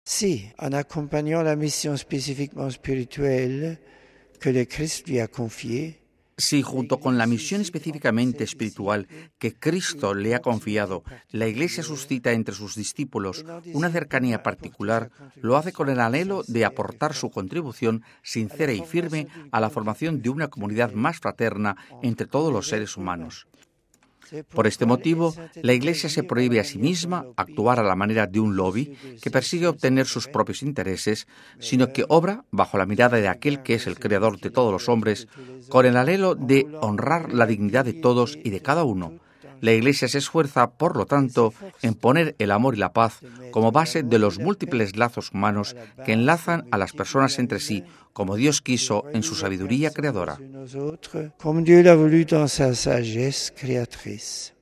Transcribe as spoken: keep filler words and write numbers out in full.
Sí, en acompañant la misión específicamente espiritual que el Cristo le ha confiée. Si junto con la misión específicamente espiritual que Cristo le ha confiado, la Iglesia suscita entre sus discípulos una cercanía particular, lo hace con el anhelo de aportar su contribución sincera y firme a la formación de una comunidad más fraterna entre todos los seres humanos. Por este motivo, la Iglesia se prohíbe a sí misma actuar a la manera de un lobby que persigue obtener sus propios intereses, sino que obra bajo la mirada de aquel que es el creador de todos los hombres, con el anhelo de honrar la dignidad de todos y de cada uno. La Iglesia se esfuerza, por lo tanto, en poner el amor y la paz como base de los múltiples lazos humanos que enlazan a las personas entre sí, como Dios quiso en su sabiduría creadora. Comme Dieu l'a voulu dans sa sagesse créatrice.